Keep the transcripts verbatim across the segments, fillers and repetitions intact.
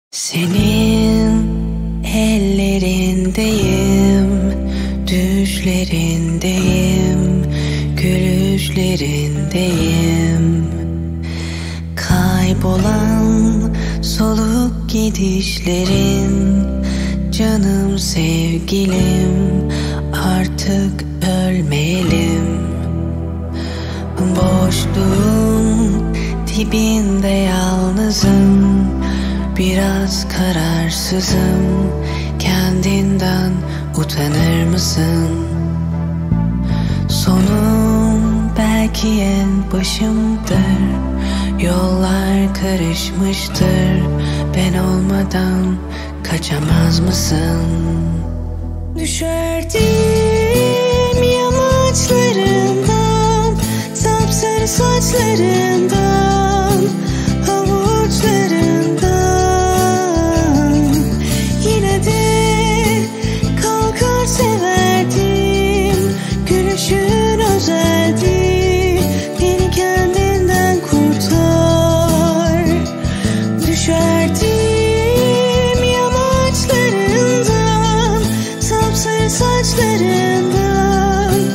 Senin ellerindeyim, düşlerindeyim, gülüşlerindeyim. Kaybolan soluk gidişlerin, canım sevgilim, artık ölmeyelim. Boşluğun dibinde yalnızım, biraz kararsızım. Kendinden utanır mısın? Sonum belki en başımdır. Yollar karışmıştır. Ben olmadan kaçamaz mısın? Düşerdim yamaçlarından, sapsarı saçlarından, havuçlarından. Yine de kalkar severdim, gülüşün özeldi. Beni kendinden kurtar. Düşerdim yamaçlarından, sapsarı saçlarından,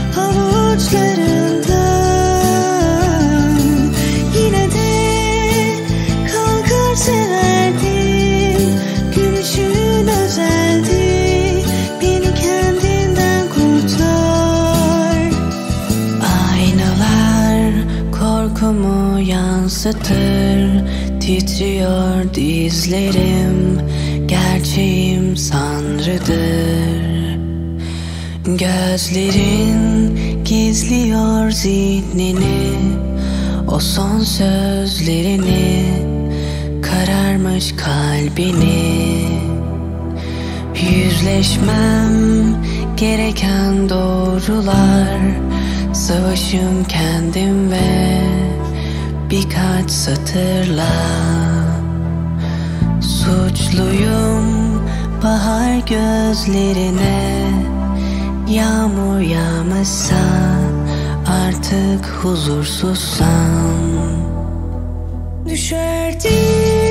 havuçlarından. Yine de kalkar severdim, gülüşün özeldi. Beni kendinden kurtar. Aynalar korkumu yansıtır, titriyor dizlerim, gerçeğim sanrıdır. Gözlerin gizliyor zihnini, o son sözlerini, kararmış kalbini. Yüzleşmem gereken doğrular, savaşım kendim ve birkaç satırla. Suçluyum bahar gözlerine, yağmur yağmışsa artık huzursuzsam. Düşerdim